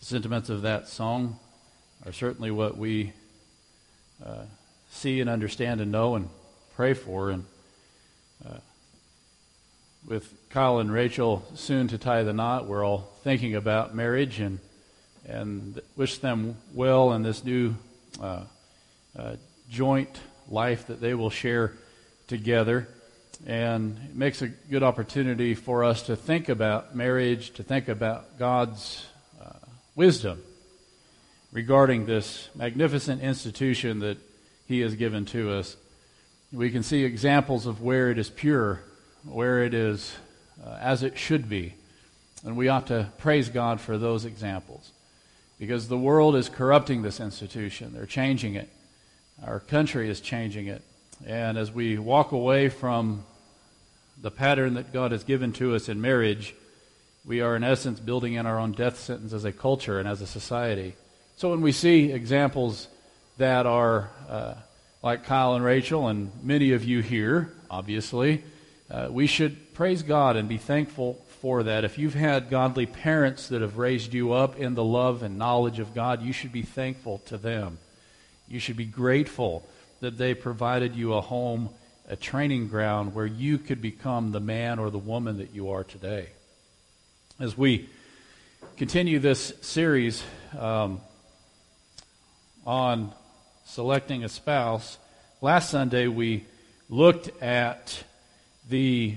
The sentiments of that song are certainly what we see and understand and know and pray for. And with Kyle and Rachel soon to tie the knot, we're all thinking about marriage and wish them well in this new joint life that they will share together. And it makes a good opportunity for us to think about marriage, to think about God's wisdom regarding this magnificent institution that He has given to us. We can see examples of where it is pure, where it is as it should be. And we ought to praise God for those examples, because the world is corrupting this institution. They're changing it. Our country is changing it. And as we walk away from the pattern that God has given to us in marriage, we are in essence building in our own death sentence as a culture and as a society. So when we see examples that are like Kyle and Rachel and many of you here, obviously, we should praise God and be thankful for that. If you've had godly parents that have raised you up in the love and knowledge of God, you should be thankful to them. You should be grateful that they provided you a home, a training ground where you could become the man or the woman that you are today. As we continue this series on selecting a spouse, last Sunday we looked at the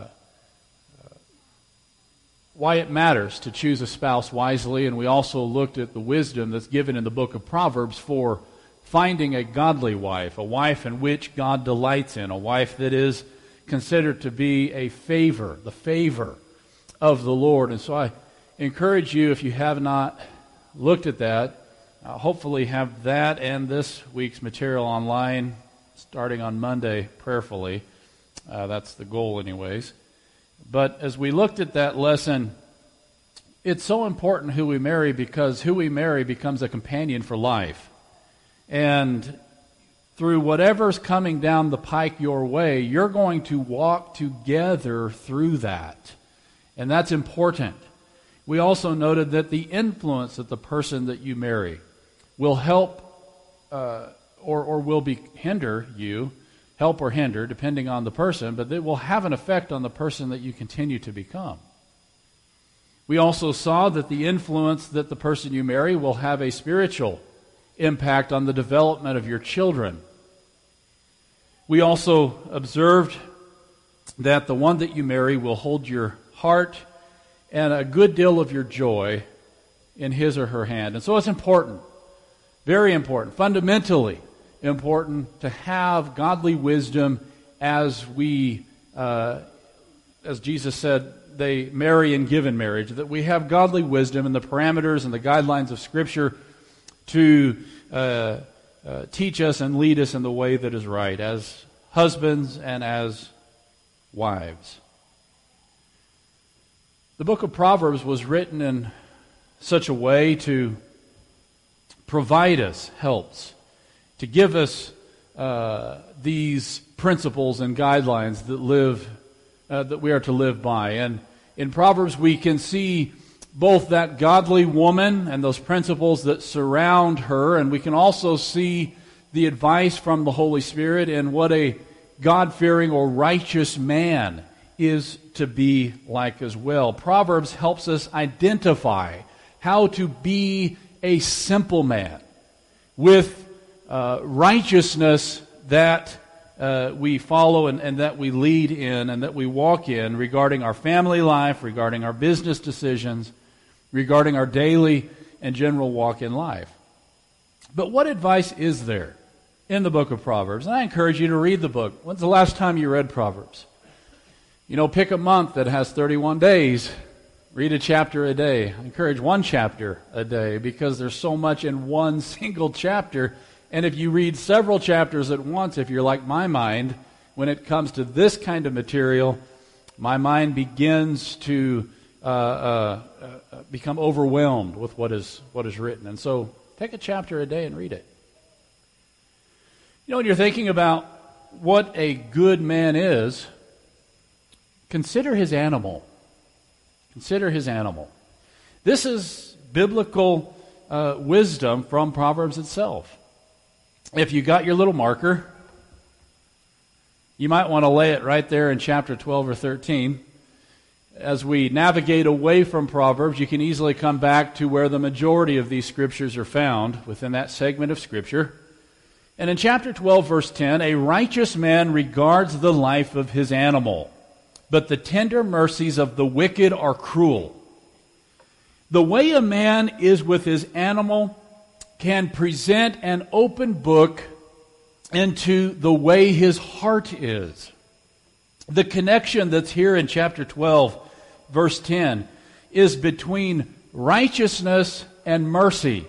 why it matters to choose a spouse wisely, and we also looked at the wisdom that's given in the book of Proverbs for finding a godly wife, a wife in which God delights in, a wife that is considered to be a favor, the favor of the Lord. And so I encourage you, if you have not looked at that, hopefully have that and this week's material online starting on Monday prayerfully. That's the goal anyways. But as we looked at that lesson, it's so important who we marry, because who we marry becomes a companion for life. And through whatever's coming down the pike your way, you're going to walk together through that. And that's important. We also noted that the influence that the person that you marry will help or will hinder you, help or hinder, depending on the person, but it will have an effect on the person that you continue to become. We also saw that the influence that the person you marry will have a spiritual impact on the development of your children. We also observed that the one that you marry will hold your heart and a good deal of your joy in his or her hand. And so it's important, very important, fundamentally important to have godly wisdom as we, as Jesus said, they marry and give in marriage, that we have godly wisdom in the parameters and the guidelines of Scripture to teach us and lead us in the way that is right as husbands and as wives. The book of Proverbs was written in such a way to provide us helps, to give us these principles and guidelines that we are to live by. And in Proverbs we can see both that godly woman and those principles that surround her, and we can also see the advice from the Holy Spirit and what a God-fearing or righteous man is to be like as well. Proverbs helps us identify how to be a simple man with righteousness that we follow and that we lead in and that we walk in regarding our family life, regarding our business decisions, regarding our daily and general walk in life. But what advice is there in the book of Proverbs? And I encourage you to read the book. When's the last time you read Proverbs? Pick a month that has 31 days. Read a chapter a day. I encourage one chapter a day, because there's so much in one single chapter. And if you read several chapters at once, if you're like my mind, when it comes to this kind of material, my mind begins to become overwhelmed with what is written. And so take a chapter a day and read it. When you're thinking about what a good man is, consider his animal. Consider his animal. This is biblical wisdom from Proverbs itself. If you got your little marker, you might want to lay it right there in chapter 12 or 13. As we navigate away from Proverbs, you can easily come back to where the majority of these scriptures are found within that segment of Scripture. And in chapter 12, verse 10, a righteous man regards the life of his animal, but the tender mercies of the wicked are cruel. The way a man is with his animal can present an open book into the way his heart is. The connection that's here in chapter 12, verse 10, is between righteousness and mercy.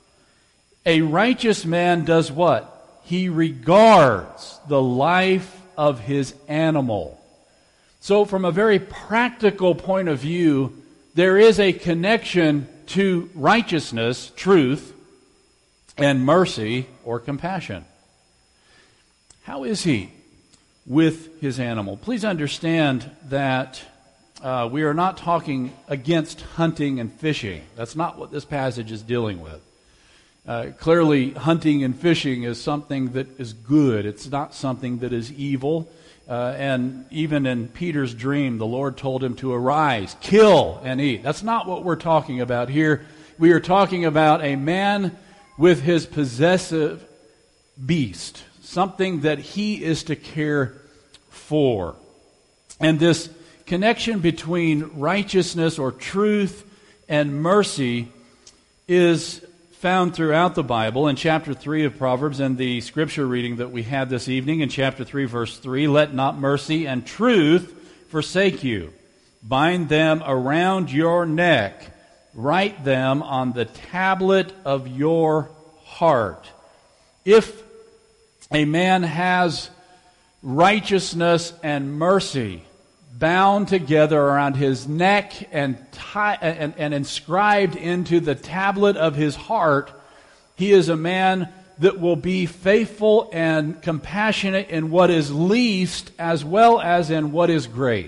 A righteous man does what? He regards the life of his animal. So from a very practical point of view, there is a connection to righteousness, truth, and mercy or compassion. How is he with his animal? Please understand that we are not talking against hunting and fishing. That's not what this passage is dealing with. Clearly, hunting and fishing is something that is good. It's not something that is evil. And even in Peter's dream, the Lord told him to arise, kill, and eat. That's not what we're talking about here. We are talking about a man with his possessive beast, something that he is to care for. And this connection between righteousness or truth and mercy is found throughout the Bible. In chapter 3 of Proverbs and the scripture reading that we had this evening in chapter 3 verse 3, let not mercy and truth forsake you. Bind them around your neck. Write them on the tablet of your heart. If a man has righteousness and mercy bound together around his neck and inscribed into the tablet of his heart, he is a man that will be faithful and compassionate in what is least as well as in what is great.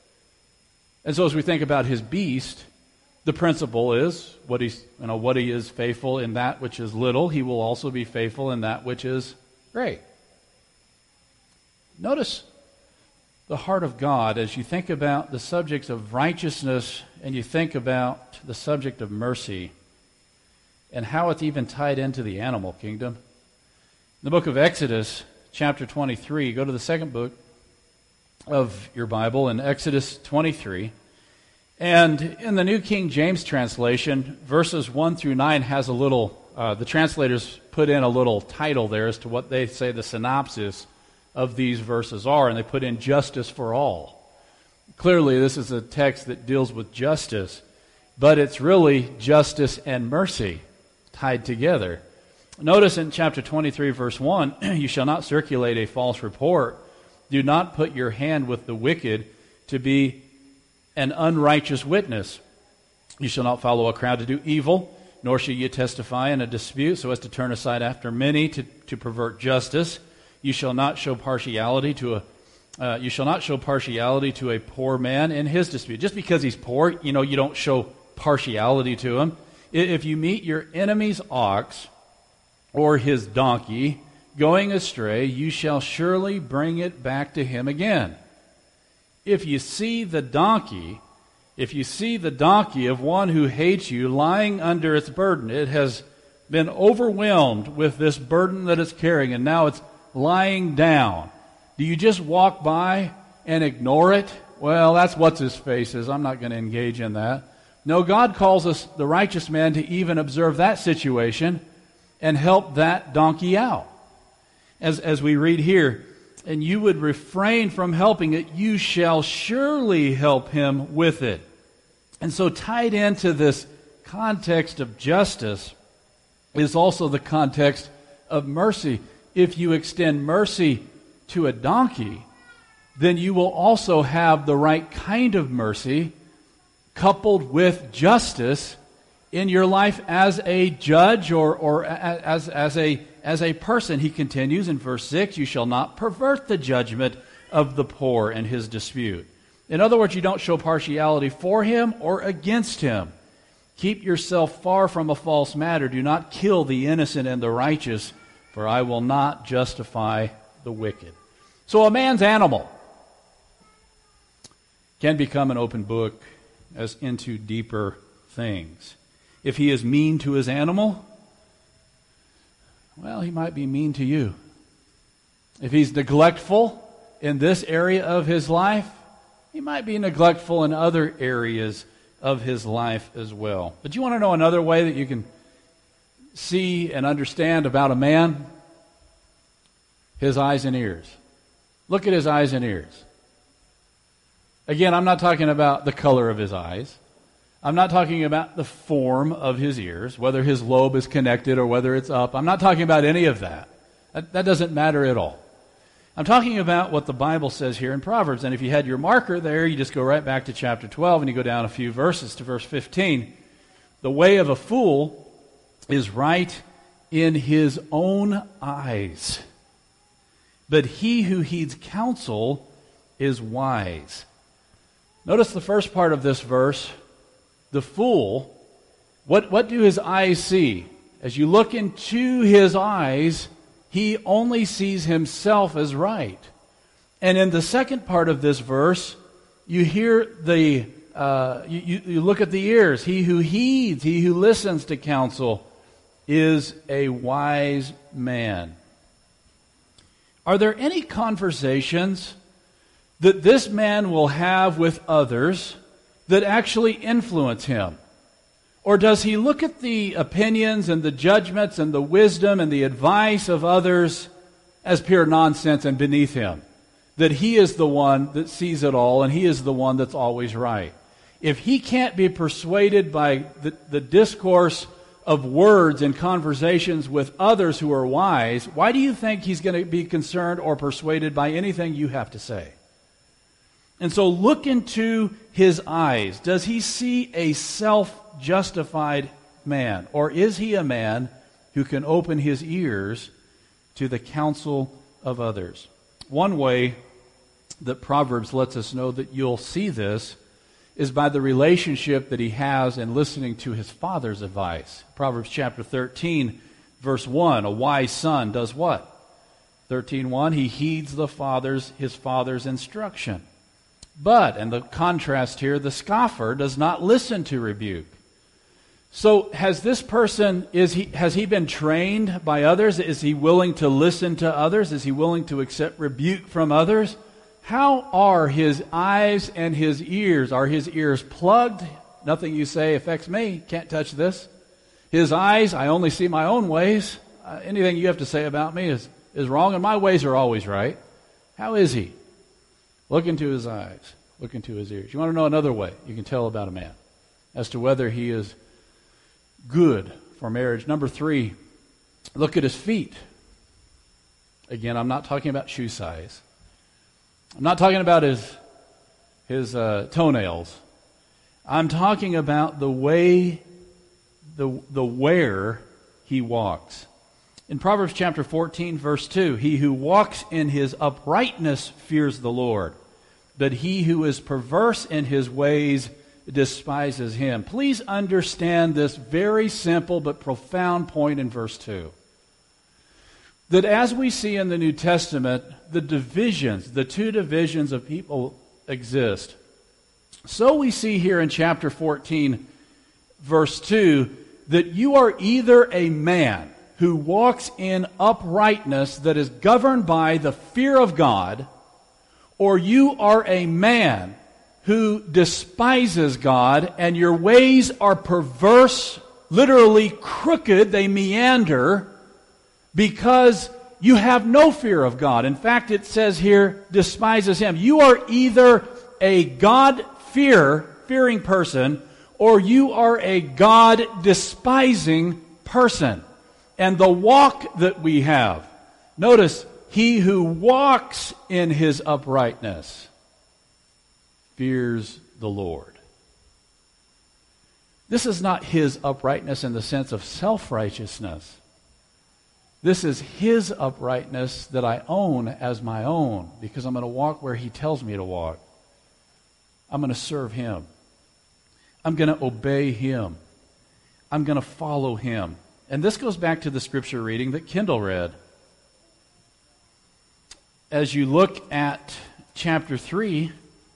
And so as we think about his beast, the principle is what he is faithful in that which is little, he will also be faithful in that which is great. Notice the heart of God as you think about the subjects of righteousness and you think about the subject of mercy and how it's even tied into the animal kingdom. In the book of Exodus, chapter 23, go to the second book of your Bible in Exodus 23. And in the New King James translation, verses 1 through 9 has a little, the translators put in a little title there as to what they say the synopsis of these verses are, and they put in justice for all. Clearly, this is a text that deals with justice, but it's really justice and mercy tied together. Notice in chapter 23, verse 1, you shall not circulate a false report. Do not put your hand with the wicked to be an unrighteous witness. You shall not follow a crowd to do evil, nor shall you testify in a dispute so as to turn aside after many to pervert justice. You shall not show partiality to a poor man in his dispute. Just because he's poor, you don't show partiality to him. If you meet your enemy's ox or his donkey going astray, you shall surely bring it back to him again. If you see the donkey of one who hates you lying under its burden, it has been overwhelmed with this burden that it's carrying, and now it's lying down. Do you just walk by and ignore it? Well, that's what's his face is. I'm not going to engage in that. No, God calls us, the righteous man, to even observe that situation and help that donkey out. As we read here, and you would refrain from helping it, you shall surely help him with it. And so tied into this context of justice is also the context of mercy. If you extend mercy to a donkey, then you will also have the right kind of mercy coupled with justice in your life as a judge or as a person. He continues in verse 6, you shall not pervert the judgment of the poor in his dispute. In other words, you don't show partiality for him or against him. Keep yourself far from a false matter. Do not kill the innocent and the righteous, for I will not justify the wicked. So a man's animal can become an open book as into deeper things. If he is mean to his animal, well, he might be mean to you. If he's neglectful in this area of his life, he might be neglectful in other areas of his life as well. But you want to know another way that you can see and understand about a man? His eyes and ears. Look at his eyes and ears. Again, I'm not talking about the color of his eyes. I'm not talking about the form of his ears, whether his lobe is connected or whether it's up. I'm not talking about any of that. That doesn't matter at all. I'm talking about what the Bible says here in Proverbs. And if you had your marker there, you just go right back to chapter 12 and you go down a few verses to verse 15. The way of a fool is right in his own eyes, but he who heeds counsel is wise. Notice the first part of this verse. The fool, what do his eyes see? As you look into his eyes, he only sees himself as right. And in the second part of this verse, you hear you look at the ears. He who heeds, he who listens to counsel is a wise man. Are there any conversations that this man will have with others that actually influence him? Or does he look at the opinions and the judgments and the wisdom and the advice of others as pure nonsense and beneath him? That he is the one that sees it all and he is the one that's always right. If he can't be persuaded by the discourse of words and conversations with others who are wise, why do you think he's going to be concerned or persuaded by anything you have to say? And so look into his eyes. Does he see a self-justified man? Or is he a man who can open his ears to the counsel of others? One way that Proverbs lets us know that you'll see this is by the relationship that he has in listening to his father's advice. Proverbs chapter 13, verse 1, a wise son does what? 13:1, he heeds his father's instruction. But, and the contrast here, the scoffer does not listen to rebuke. So has this person, has he been trained by others? Is he willing to listen to others? Is he willing to accept rebuke from others? How are his eyes and his ears? Are his ears plugged? Nothing you say affects me. Can't touch this. His eyes, I only see my own ways. Anything you have to say about me is wrong, and my ways are always right. How is he? Look into his eyes. Look into his ears. You want to know another way you can tell about a man as to whether he is good for marriage. Number 3, look at his feet. Again, I'm not talking about shoe size. I'm not talking about his toenails. I'm talking about the way, the where he walks. In Proverbs chapter 14, verse 2, he who walks in his uprightness fears the Lord, but he who is perverse in his ways despises him. Please understand this very simple but profound point in verse 2. That as we see in the New Testament, the two divisions of people exist. So we see here in chapter 14, verse 2, that you are either a man who walks in uprightness that is governed by the fear of God, or you are a man who despises God and your ways are perverse, literally crooked, they meander, because you have no fear of God. In fact, it says here, despises Him. You are either a God-fearing person, or you are a God-despising person. And the walk that we have, notice, he who walks in his uprightness fears the Lord. This is not his uprightness in the sense of self-righteousness. This is his uprightness that I own as my own, because I'm going to walk where he tells me to walk. I'm going to serve him. I'm going to obey him. I'm going to follow him. And this goes back to the scripture reading that Kendall read. As you look at chapter 3,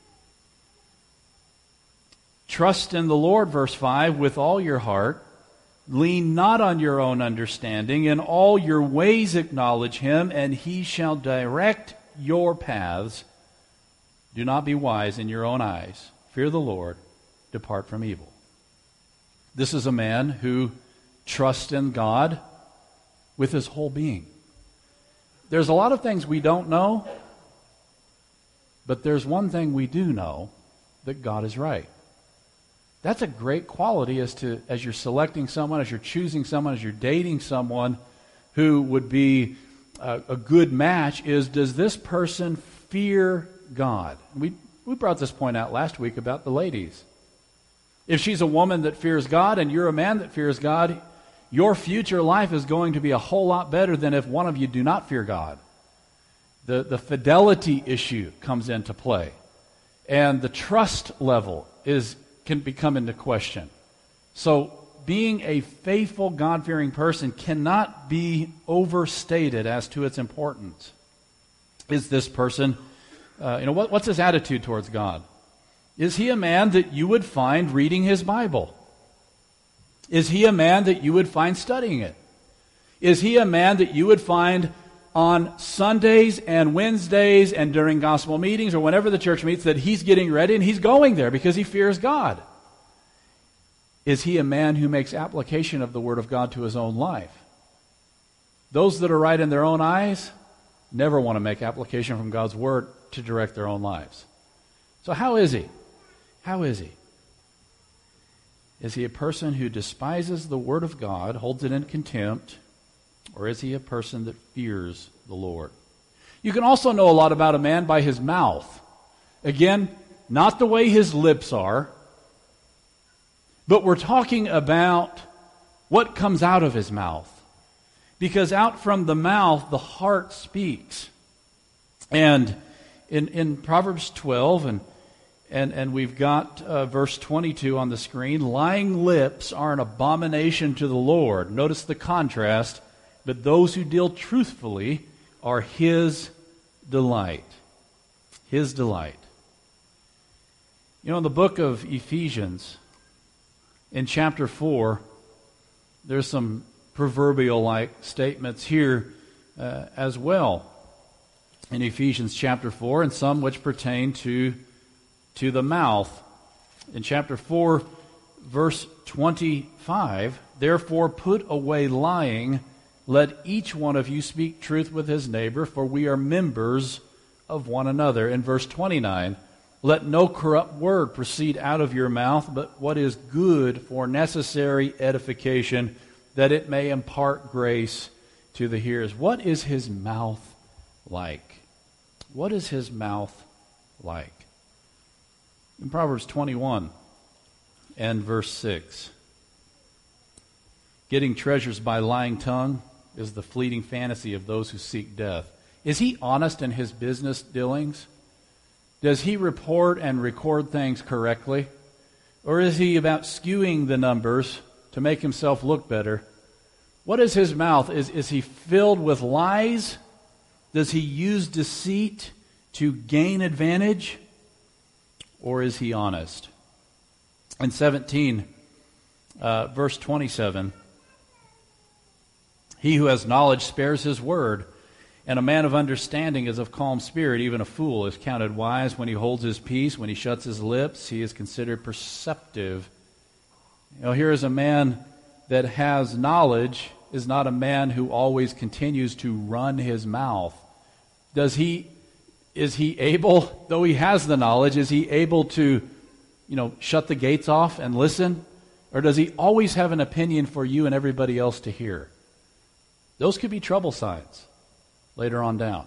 trust in the Lord, verse 5, with all your heart. Lean not on your own understanding. In all your ways acknowledge him, and he shall direct your paths. Do not be wise in your own eyes. Fear the Lord. Depart from evil. This is a man who trusts in God with his whole being. There's a lot of things we don't know, but there's one thing we do know, that God is right. That's a great quality as you're selecting someone, as you're choosing someone, as you're dating someone who would be a good match, is does this person fear God? We brought this point out last week about the ladies. If she's a woman that fears God and you're a man that fears God, your future life is going to be a whole lot better than if one of you do not fear God. The fidelity issue comes into play. And the trust level can become into question. So being a faithful, God-fearing person cannot be overstated as to its importance. Is this person, what's his attitude towards God? Is he a man that you would find reading his Bible? Is he a man that you would find studying it? Is he a man that you would find on Sundays and Wednesdays and during gospel meetings or whenever the church meets that he's getting ready and he's going there because he fears God? Is he a man who makes application of the Word of God to his own life? Those that are right in their own eyes never want to make application from God's Word to direct their own lives. So how is he? How is he? Is he a person who despises the Word of God, holds it in contempt, or is he a person that fears the Lord? You can also know a lot about a man by his mouth. Again, not the way his lips are, but we're talking about what comes out of his mouth. Because out from the mouth, the heart speaks. And in Proverbs 12, and we've got verse 22 on the screen, lying lips are an abomination to the Lord. Notice the contrast. But those who deal truthfully are his delight. His delight. In the book of Ephesians, in chapter 4, there's some proverbial-like statements here as well. In Ephesians chapter 4, and some which pertain to the mouth. In chapter 4, verse 25, therefore put away lying, let each one of you speak truth with his neighbor, for we are members of one another. In verse 29, let no corrupt word proceed out of your mouth, but what is good for necessary edification, that it may impart grace to the hearers. What is his mouth like? What is his mouth like? In Proverbs 21 and verse 6, getting treasures by lying tongue is the fleeting fantasy of those who seek death. Is he honest in his business dealings? Does he report and record things correctly? Or is he about skewing the numbers to make himself look better? What is his mouth? Is he filled with lies? Does he use deceit to gain advantage? Or is he honest? In 17, verse 27, he who has knowledge spares his word, and a man of understanding is of calm spirit. Even a fool is counted wise when he holds his peace. When he shuts his lips, he is considered perceptive. Here is a man that has knowledge, is not a man who always continues to run his mouth. Is he able, though he has the knowledge, is he able to, shut the gates off and listen? Or does he always have an opinion for you and everybody else to hear? Those could be trouble signs later on down.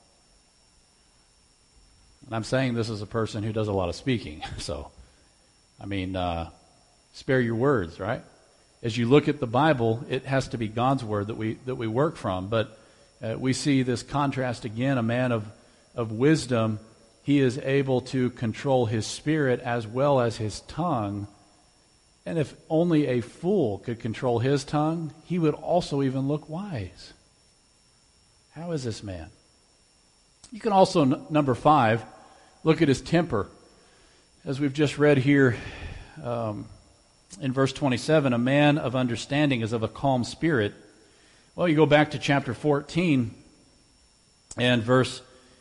And I'm saying this as a person who does a lot of speaking. So, spare your words, right? As you look at the Bible, it has to be God's word that we work from. But we see this contrast again. A man of wisdom, he is able to control his spirit as well as his tongue. And if only a fool could control his tongue, he would also even look wise. How is this man? You can also, number 5, look at his temper. As we've just read here in verse 27, a man of understanding is of a calm spirit. Well, you go back to chapter 14 and verse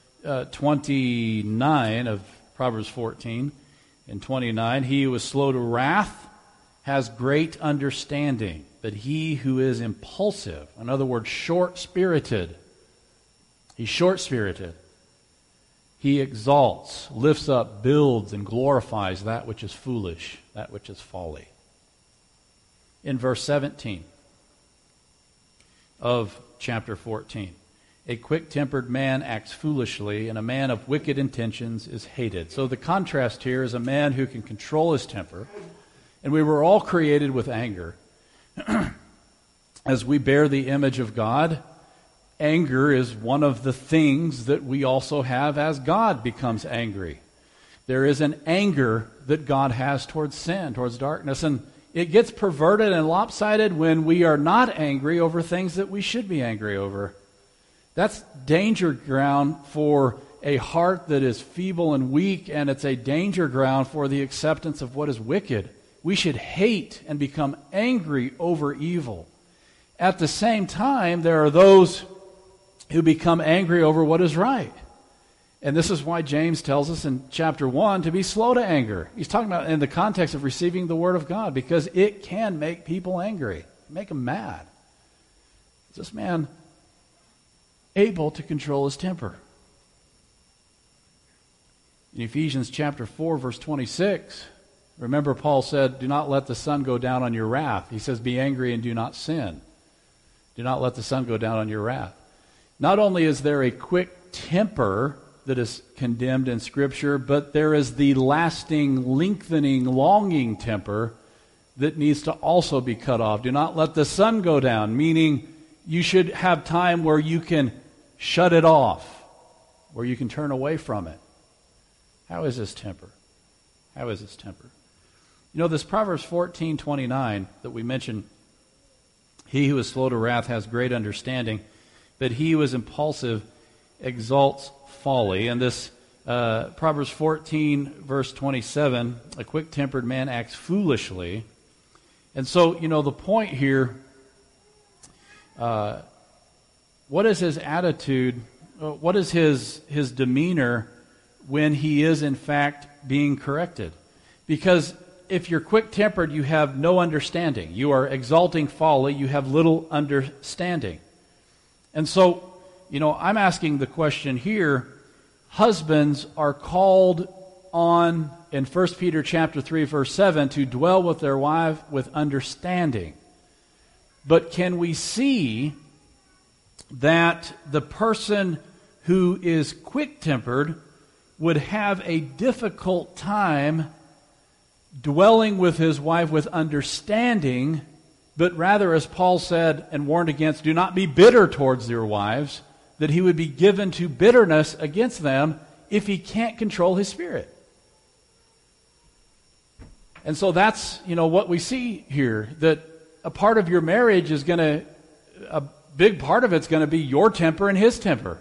29 of Proverbs 14 and 29. He who is slow to wrath has great understanding, but he who is impulsive, in other words, short-spirited, he's short-spirited. He exalts, lifts up, builds, and glorifies that which is foolish, that which is folly. In verse 17 of chapter 14, a quick-tempered man acts foolishly, and a man of wicked intentions is hated. So the contrast here is a man who can control his temper, and we were all created with anger. As we bear the image of God, anger is one of the things that we also have as God becomes angry. There is an anger that God has towards sin, towards darkness, and it gets perverted and lopsided when we are not angry over things that we should be angry over. That's danger ground for a heart that is feeble and weak, and it's a danger ground for the acceptance of what is wicked. We should hate and become angry over evil. At the same time, there are those who become angry over what is right. And this is why James tells us in chapter 1 to be slow to anger. He's talking about in the context of receiving the Word of God, because it can make people angry, make them mad. Is this man able to control his temper? In Ephesians chapter 4, verse 26, remember Paul said, do not let the sun go down on your wrath. He says, be angry and do not sin. Do not let the sun go down on your wrath. Not only is there a quick temper that is condemned in Scripture, but there is the lasting, lengthening, longing temper that needs to also be cut off. Do not let the sun go down, meaning you should have time where you can shut it off, where you can turn away from it. How is this temper? How is this temper? You know, this Proverbs 14:29 that we mentioned, he who is slow to wrath has great understanding, but he who is impulsive exalts folly. And this Proverbs 14, verse 27, a quick-tempered man acts foolishly. And so, you know, the point here, what is his attitude, what is his demeanor when he is in fact being corrected? Because if you're quick-tempered, you have no understanding. You are exalting folly, you have little understanding. And so, you know, I'm asking the question here, husbands are called on in 1 Peter chapter 3, verse 7, to dwell with their wife with understanding. But can we see that the person who is quick-tempered would have a difficult time dwelling with his wife with understanding, but rather, as Paul said and warned against, do not be bitter towards your wives, that he would be given to bitterness against them if he can't control his spirit. And so that's, you know, what we see here, that a part of your marriage is going to, a big part of it's going to be your temper and his temper.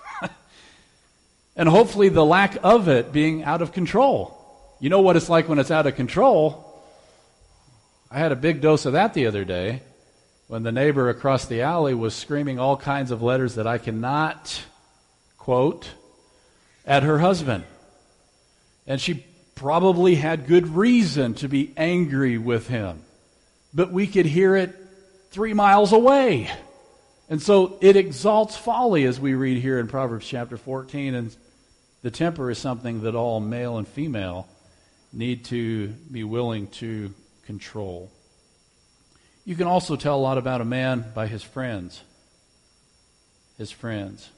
And hopefully the lack of it being out of control. You know what it's like when it's out of control. I had a big dose of that the other day when the neighbor across the alley was screaming all kinds of letters that I cannot quote at her husband. And she probably had good reason to be angry with him. But we could hear it 3 miles away. And so it exalts folly, as we read here in Proverbs chapter 14. And the temper is something that all male and female need to be willing to control. You can also tell a lot about a man by his friends. His friends.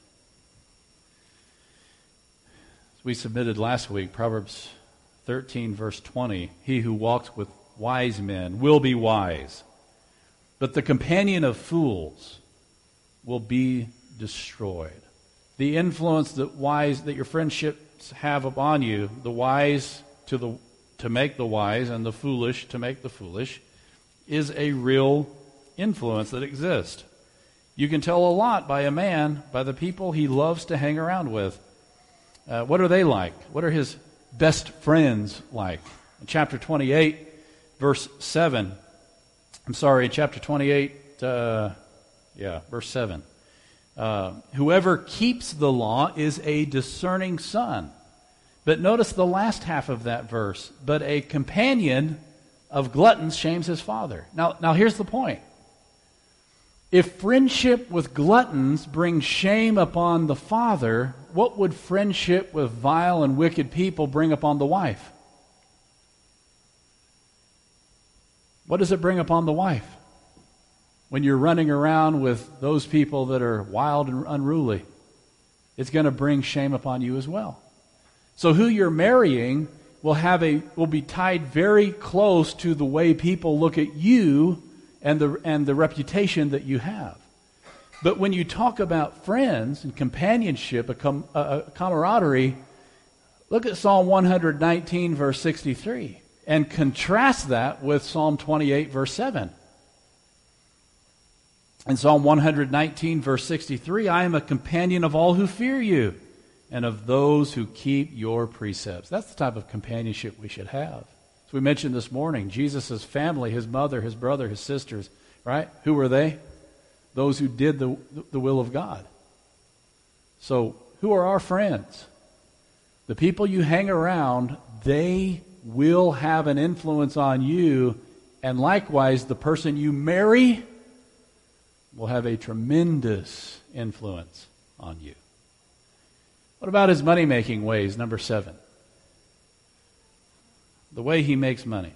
As we submitted last week, Proverbs 13, verse 20, he who walks with wise men will be wise, but the companion of fools will be destroyed. The influence that your friendships have upon you, the wise to to make the wise and the foolish to make the foolish is a real influence that exists. You can tell a lot by a man by the people he loves to hang around with. What are they like? What are his best friends like? In chapter 28, verse 7. Chapter 28, verse 7. Whoever keeps the law is a discerning son. But notice the last half of that verse. But a companion of gluttons shames his father. Now here's the point. If friendship with gluttons brings shame upon the father, what would friendship with vile and wicked people bring upon the wife? What does it bring upon the wife when you're running around with those people that are wild and unruly? It's going to bring shame upon you as well. So who you're marrying will be tied very close to the way people look at you and the reputation that you have. But when you talk about friends and companionship, a camaraderie, look at Psalm 119, verse 63, and contrast that with Psalm 28, verse 7. In Psalm 119, verse 63, I am a companion of all who fear you, and of those who keep your precepts. That's the type of companionship we should have. As we mentioned this morning, Jesus' family, his mother, his brother, his sisters, right? Who were they? Those who did the will of God. So, who are our friends? The people you hang around, they will have an influence on you, and likewise, the person you marry will have a tremendous influence on you. What about his money-making ways, number 7? The way he makes money.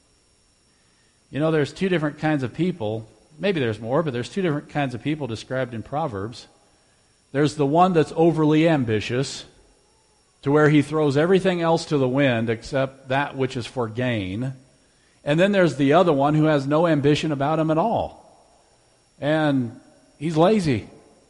You know, there's two different kinds of people. Maybe there's more, but there's two different kinds of people described in Proverbs. There's the one that's overly ambitious, to where he throws everything else to the wind except that which is for gain. And then there's the other one who has no ambition about him at all. And he's lazy.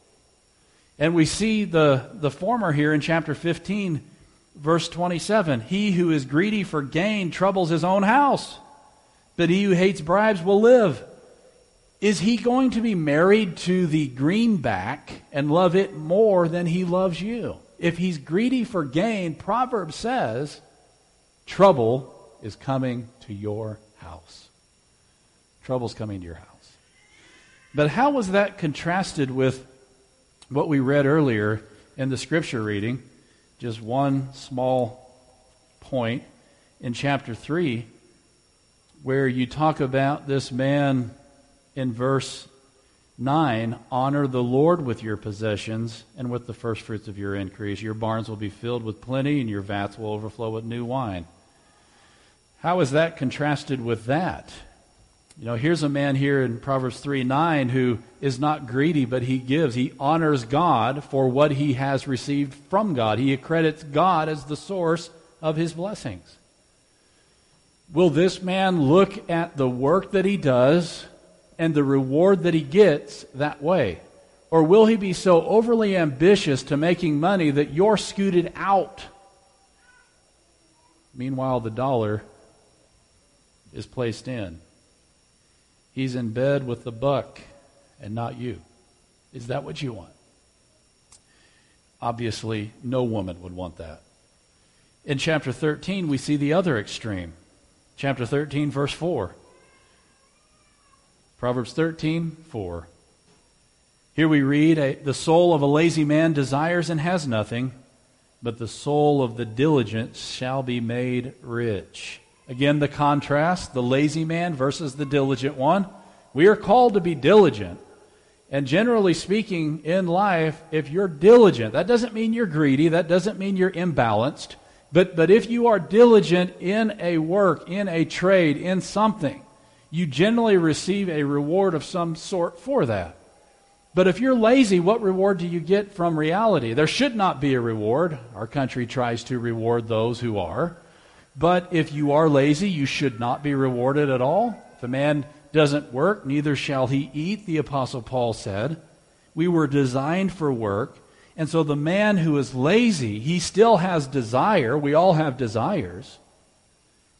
And we see the former here in chapter 15, verse 27. He who is greedy for gain troubles his own house, but he who hates bribes will live. Is he going to be married to the greenback and love it more than he loves you? If he's greedy for gain, Proverbs says, trouble is coming to your house. Trouble's coming to your house. But how was that contrasted with what we read earlier in the scripture reading? Just one small point in chapter 3, where you talk about this man in verse 9, honor the Lord with your possessions and with the first fruits of your increase. Your barns will be filled with plenty, and your vats will overflow with new wine. How is that contrasted with that? You know, here's a man here in Proverbs 3:9 who is not greedy, but he gives. He honors God for what he has received from God. He accredits God as the source of his blessings. Will this man look at the work that he does and the reward that he gets that way? Or will he be so overly ambitious to making money that you're scooted out? Meanwhile, the dollar is placed in. He's in bed with the buck and not you. Is that what you want? Obviously, no woman would want that. In chapter 13, we see the other extreme. Chapter 13, verse 4. Proverbs 13:4. Here we read, the soul of a lazy man desires and has nothing, but the soul of the diligent shall be made rich. Again, the contrast, the lazy man versus the diligent one. We are called to be diligent. And generally speaking, in life, if you're diligent, that doesn't mean you're greedy, that doesn't mean you're imbalanced. But if you are diligent in a work, in a trade, in something, you generally receive a reward of some sort for that. But if you're lazy, what reward do you get from reality? There should not be a reward. Our country tries to reward those who are. But if you are lazy, you should not be rewarded at all. If a man doesn't work, neither shall he eat, the Apostle Paul said. We were designed for work. And so the man who is lazy, he still has desire. We all have desires.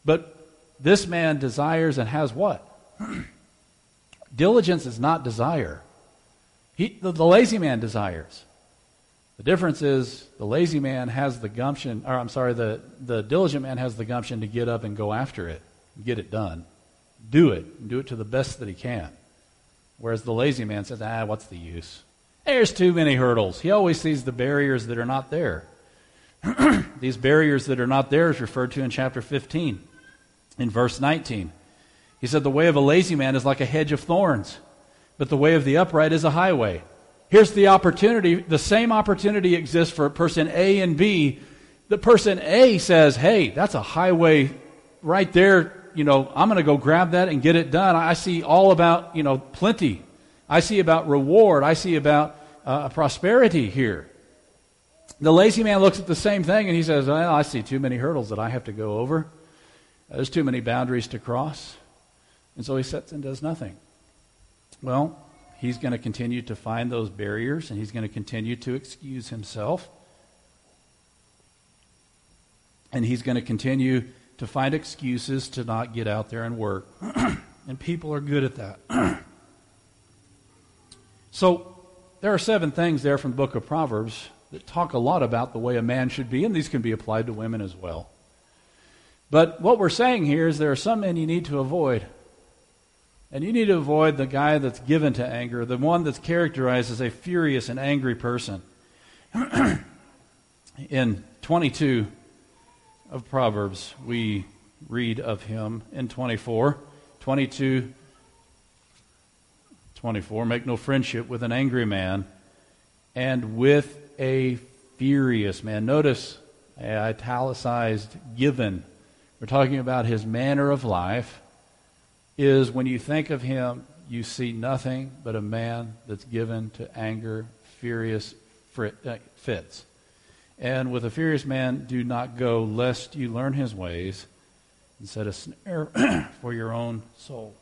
But this man desires and has what? Diligence is not desire. The lazy man desires. The difference is the lazy man has the gumption, or I'm sorry, the diligent man has the gumption to get up and go after it, get it done. Do it to the best that he can. Whereas the lazy man says, what's the use? There's too many hurdles. He always sees the barriers that are not there. These barriers that are not there is referred to in chapter 15, in verse 19. He said, the way of a lazy man is like a hedge of thorns, but the way of the upright is a highway. Here's the opportunity. The same opportunity exists for person A and B. The person A says, hey, that's a highway right there. I'm going to go grab that and get it done. I see all about, plenty. I see about reward. I see about prosperity here. The lazy man looks at the same thing and he says, well, I see too many hurdles that I have to go over. There's too many boundaries to cross. And so he sits and does nothing. Well, he's going to continue to find those barriers and he's going to continue to excuse himself. And he's going to continue to find excuses to not get out there and work. And people are good at that. So there are 7 things there from the book of Proverbs that talk a lot about the way a man should be, and these can be applied to women as well. But what we're saying here is there are some men you need to avoid. And you need to avoid the guy that's given to anger, the one that's characterized as a furious and angry person. In 22 of Proverbs, we read of him in 24. 22:24, make no friendship with an angry man and with a furious man. Notice, italicized, given. We're talking about his manner of life. Is when you think of him, you see nothing but a man that's given to anger, furious fits. And with a furious man, do not go, lest you learn his ways and set a snare for your own soul.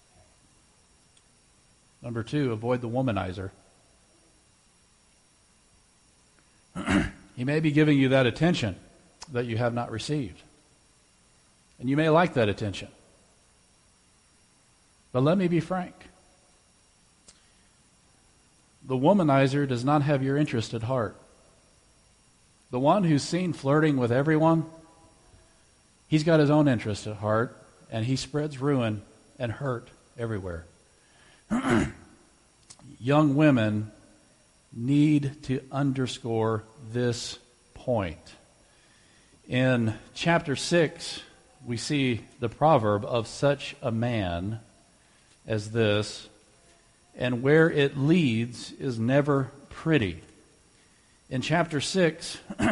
Number 2, avoid the womanizer. He may be giving you that attention that you have not received. And you may like that attention. But let me be frank. The womanizer does not have your interest at heart. The one who's seen flirting with everyone, he's got his own interest at heart, and he spreads ruin and hurt everywhere. Young women need to underscore this point. In chapter 6, we see the proverb of such a man as this, and where it leads is never pretty. In chapter 6,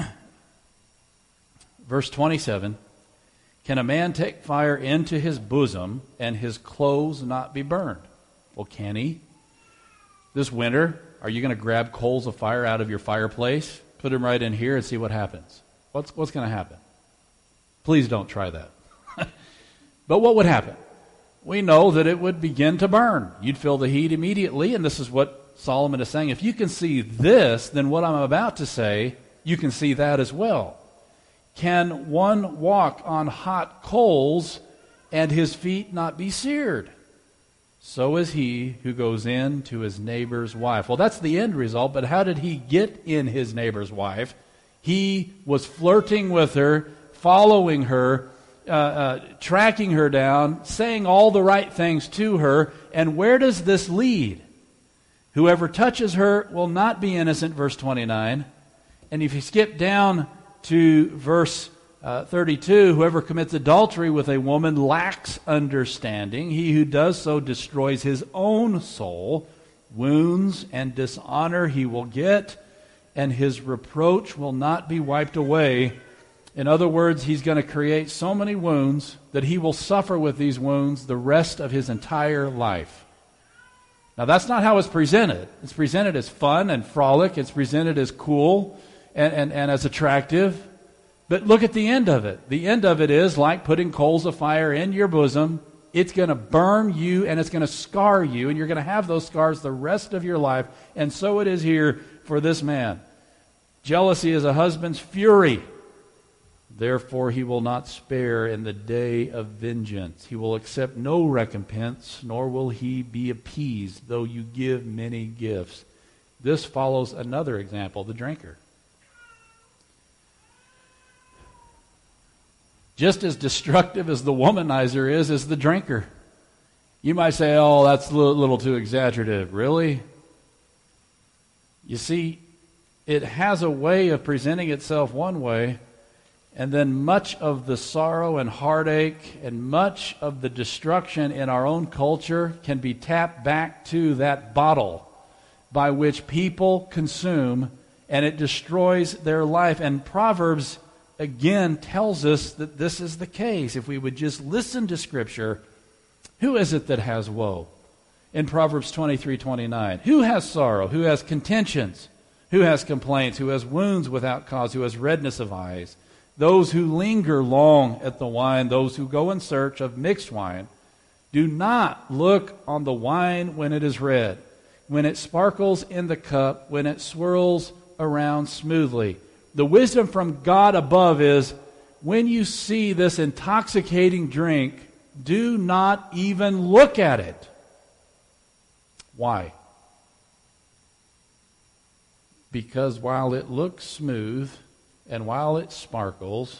verse 27, can a man take fire into his bosom and his clothes not be burned? Well, can he? This winter, are you going to grab coals of fire out of your fireplace, put them right in here, and see what happens? What's going to happen? Please don't try that. But what would happen? We know that it would begin to burn. You'd feel the heat immediately, and this is what Solomon is saying. If you can see this, then what I'm about to say, you can see that as well. Can one walk on hot coals and his feet not be seared? So is he who goes in to his neighbor's wife. Well, that's the end result, but how did he get in his neighbor's wife? He was flirting with her, following her, tracking her down, saying all the right things to her. And where does this lead? Whoever touches her will not be innocent, verse 29. And if you skip down to verse 32, whoever commits adultery with a woman lacks understanding. He who does so destroys his own soul. Wounds and dishonor he will get, and his reproach will not be wiped away. In other words, he's going to create so many wounds that he will suffer with these wounds the rest of his entire life. Now, that's not how it's presented. It's presented as fun and frolic. It's presented as cool and as attractive. But look at the end of it. The end of it is like putting coals of fire in your bosom. It's going to burn you and it's going to scar you, and you're going to have those scars the rest of your life. And so it is here for this man. Jealousy is a husband's fury. Therefore he will not spare in the day of vengeance. He will accept no recompense, nor will he be appeased, though you give many gifts. This follows another example, the drinker. Just as destructive as the womanizer is the drinker. You might say, oh, that's a little too exaggerative. Really? You see, it has a way of presenting itself one way, and then much of the sorrow and heartache and much of the destruction in our own culture can be tapped back to that bottle by which people consume, and it destroys their life. And Proverbs, again, tells us that this is the case. If we would just listen to Scripture, who is it that has woe? In Proverbs 23:29, who has sorrow? Who has contentions? Who has complaints? Who has wounds without cause? Who has redness of eyes? Those who linger long at the wine, those who go in search of mixed wine. Do not look on the wine when it is red, when it sparkles in the cup, when it swirls around smoothly. The wisdom from God above is, when you see this intoxicating drink, do not even look at it. Why? Because while it looks smooth and while it sparkles,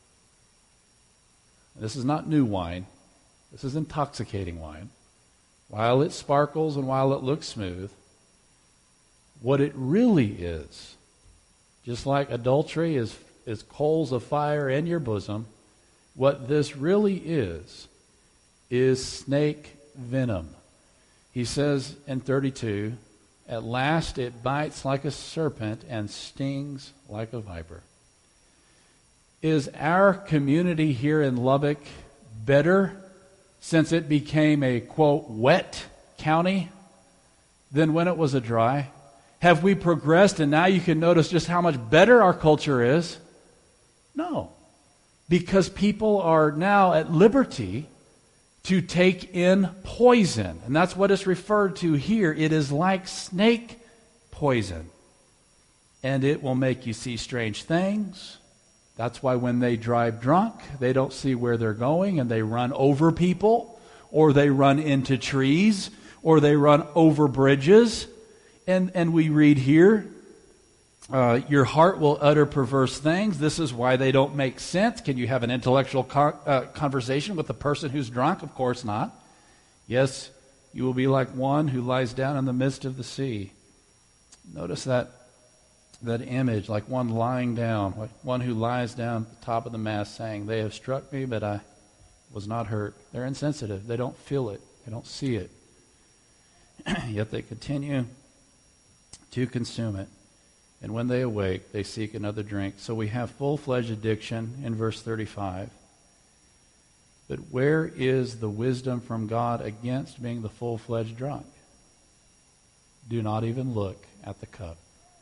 this is not new wine, this is intoxicating wine. While it sparkles and while it looks smooth, what it really is, just like adultery is coals of fire in your bosom, what this really is snake venom. He says in 32, at last it bites like a serpent and stings like a viper. Is our community here in Lubbock better since it became a, quote, wet county than when it was a dry? Have we progressed and now you can notice just how much better our culture is? No. Because people are now at liberty to take in poison. And that's what is referred to here. It is like snake poison. And it will make you see strange things. That's why when they drive drunk, they don't see where they're going and they run over people, or they run into trees, or they run over bridges. And we read here, your heart will utter perverse things. This is why they don't make sense. Can you have an intellectual conversation with a person who's drunk? Of course not. Yes, you will be like one who lies down in the midst of the sea. Notice that image, like one lying down, like one who lies down at the top of the mast saying, they have struck me, but I was not hurt. They're insensitive. They don't feel it. They don't see it. Yet they continue to consume it. And when they awake, they seek another drink. So we have full-fledged addiction in verse 35. But where is the wisdom from God against being the full-fledged drunk? Do not even look at the cup.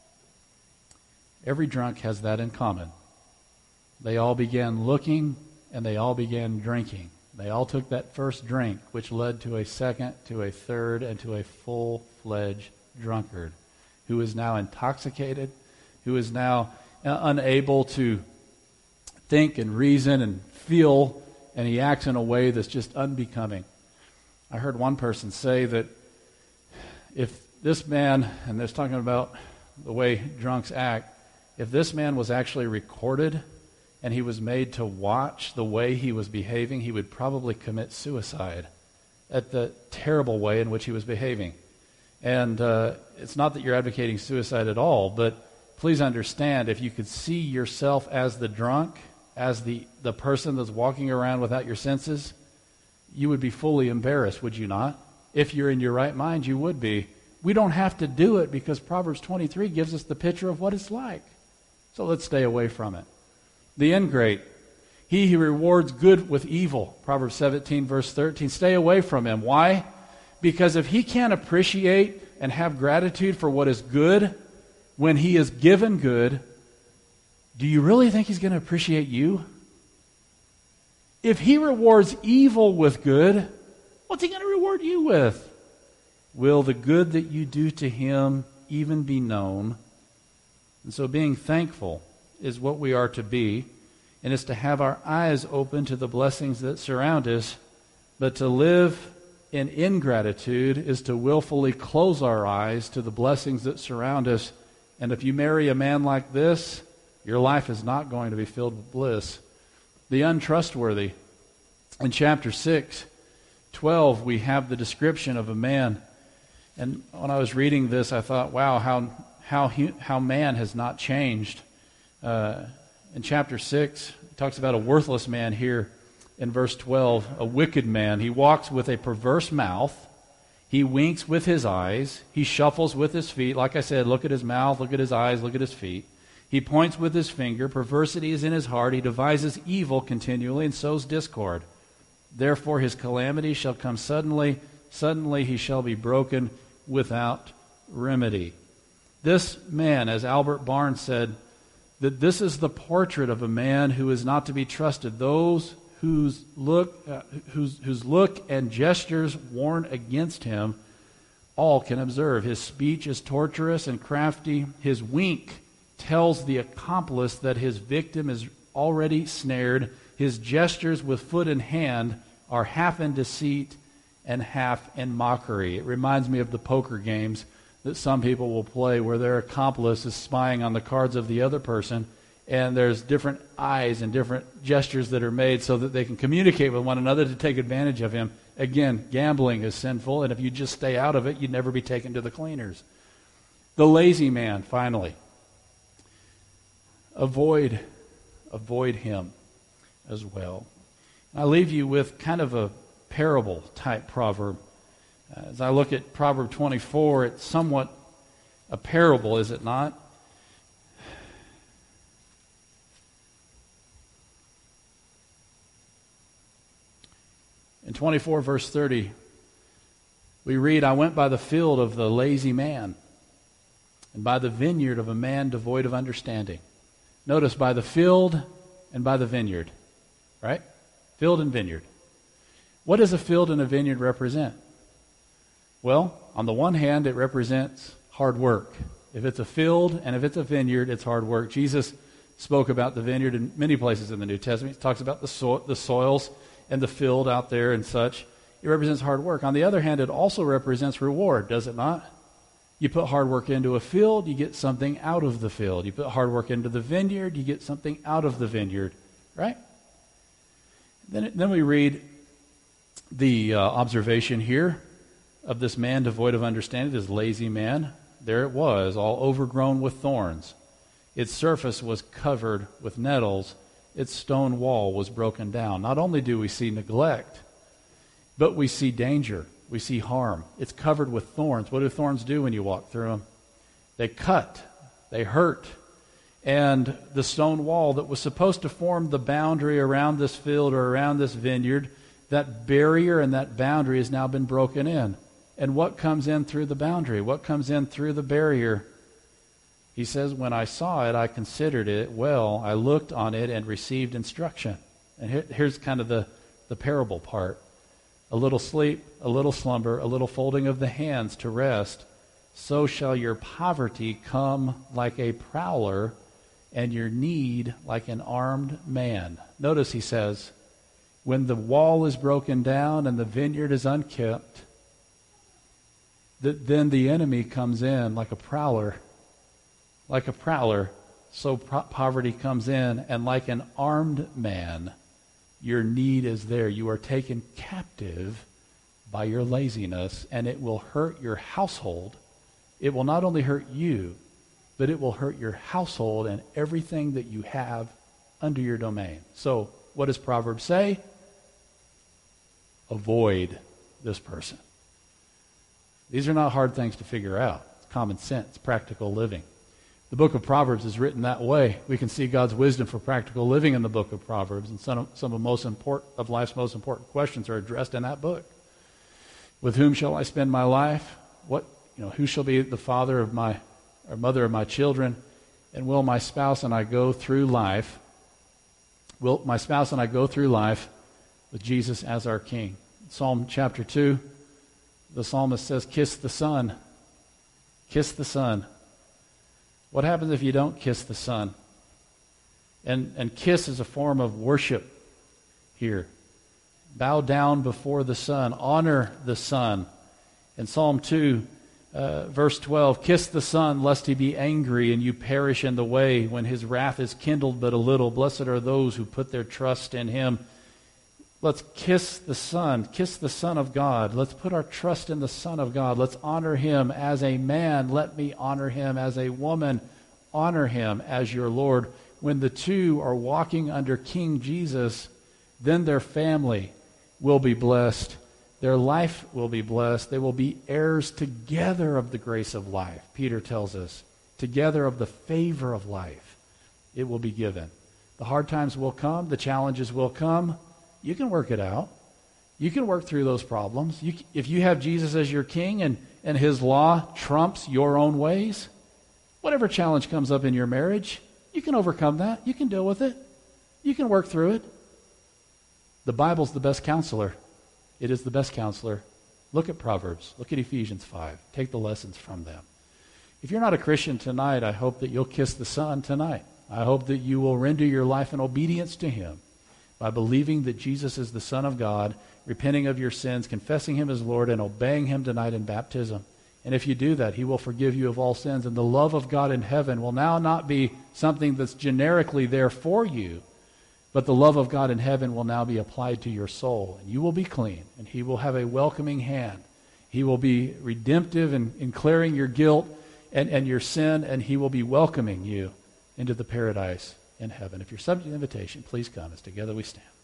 Every drunk has that in common. They all began looking and they all began drinking. They all took that first drink, which led to a second, to a third, and to a full-fledged drunkard, who is now intoxicated, who is now unable to think and reason and feel, and he acts in a way that's just unbecoming. I heard one person say that if this man, and they're talking about the way drunks act, if this man was actually recorded and he was made to watch the way he was behaving, he would probably commit suicide at the terrible way in which he was behaving. And it's not that you're advocating suicide at all, but please understand, if you could see yourself as the drunk, as the person that's walking around without your senses, you would be fully embarrassed, would you not? If you're in your right mind, you would be. We don't have to do it because Proverbs 23 gives us the picture of what it's like. So let's stay away from it. The ingrate, he who rewards good with evil, Proverbs 17, verse 13, stay away from him. Why? Because if he can't appreciate and have gratitude for what is good when he is given good, do you really think he's going to appreciate you? If he rewards evil with good, what's he going to reward you with? Will the good that you do to him even be known? And so being thankful is what we are to be. and it's to have our eyes open to the blessings that surround us. But to live in ingratitude is to willfully close our eyes to the blessings that surround us. And if you marry a man like this, your life is not going to be filled with bliss. The untrustworthy. In chapter 6:12, we have the description of a man. And when I was reading this, I thought, wow, how man has not changed. In chapter 6, it talks about a worthless man here in verse 12, a wicked man. He walks with a perverse mouth. He winks with his eyes. He shuffles with his feet. Like I said, look at his mouth, look at his eyes, look at his feet. He points with his finger. Perversity is in his heart. He devises evil continually and sows discord. Therefore his calamity shall come suddenly. Suddenly he shall be broken without remedy. This man, as Albert Barnes said, that this is the portrait of a man who is not to be trusted. Those whose look and gestures warn against him, all can observe. His speech is torturous and crafty. His wink tells the accomplice that his victim is already snared. His gestures with foot and hand are half in deceit and half in mockery. It reminds me of the poker games that some people will play where their accomplice is spying on the cards of the other person, and there's different eyes and different gestures that are made so that they can communicate with one another to take advantage of him. Again, gambling is sinful, and if you just stay out of it, you'd never be taken to the cleaners. The lazy man, finally. Avoid him as well. I leave you with kind of a parable type proverb. As I look at Proverb 24, it's somewhat a parable, is it not? In 24 verse 30, we read, I went by the field of the lazy man, and by the vineyard of a man devoid of understanding. Notice, by the field and by the vineyard, right? Field and vineyard. What does a field and a vineyard represent? Well, on the one hand, it represents hard work. If it's a field and if it's a vineyard, it's hard work. Jesus spoke about the vineyard in many places in the New Testament. He talks about the soils and the field out there and such. It represents hard work. On the other hand, it also represents reward, does it not? You put hard work into a field, you get something out of the field. You put hard work into the vineyard, you get something out of the vineyard, right? Then we read the observation here of this man devoid of understanding, this lazy man. There it was, all overgrown with thorns. Its surface was covered with nettles. Its stone wall was broken down. Not only do we see neglect, but we see danger. We see harm. It's covered with thorns. What do thorns do when you walk through them? They cut. They hurt. And the stone wall that was supposed to form the boundary around this field or around this vineyard, that barrier and that boundary has now been broken in. And what comes in through the boundary? What comes in through the barrier? He says, when I saw it, I considered it well. I looked on it and received instruction. And here's kind of the parable part. A little sleep, a little slumber, a little folding of the hands to rest. So shall your poverty come like a prowler, and your need like an armed man. Notice he says, when the wall is broken down and the vineyard is unkept, then the enemy comes in like a prowler. Like a prowler, so poverty comes in, and like an armed man, your need is there. You are taken captive by your laziness, and it will hurt your household. It will not only hurt you, but it will hurt your household and everything that you have under your domain. So, what does Proverbs say? Avoid this person. These are not hard things to figure out. It's common sense, practical living. The book of Proverbs is written that way. We can see God's wisdom for practical living in the book of Proverbs, and some of life's most important questions are addressed in that book. With whom shall I spend my life? Who shall be the father of my or mother of my children? And will my spouse and I go through life? Will my spouse and I go through life with Jesus as our King? Psalm chapter 2, the psalmist says, "Kiss the Son. Kiss the Son." What happens if you don't kiss the Son? And kiss is a form of worship here. Bow down before the Son. Honor the Son. In Psalm 2, verse 12, kiss the Son, lest he be angry and you perish in the way when his wrath is kindled but a little. Blessed are those who put their trust in him. Let's kiss the Son of God. Let's put our trust in the Son of God. Let's honor him as a man. Let me honor him as a woman. Honor him as your Lord. When the two are walking under King Jesus, then their family will be blessed. Their life will be blessed. They will be heirs together of the grace of life, Peter tells us. Together of the favor of life. It will be given. The hard times will come. The challenges will come. You can work it out. You can work through those problems. If you have Jesus as your king and his law trumps your own ways, whatever challenge comes up in your marriage, you can overcome that. You can deal with it. You can work through it. The Bible's the best counselor. It is the best counselor. Look at Proverbs. Look at Ephesians 5. Take the lessons from them. If you're not a Christian tonight, I hope that you'll kiss the Son tonight. I hope that you will render your life in obedience to him by believing that Jesus is the Son of God, repenting of your sins, confessing him as Lord, and obeying him tonight in baptism. And if you do that, he will forgive you of all sins. And the love of God in heaven will now not be something that's generically there for you, but the love of God in heaven will now be applied to your soul. And you will be clean, and he will have a welcoming hand. He will be redemptive in clearing your guilt and your sin, and he will be welcoming you into the paradise in heaven. If you're subject to invitation, please come as together we stand.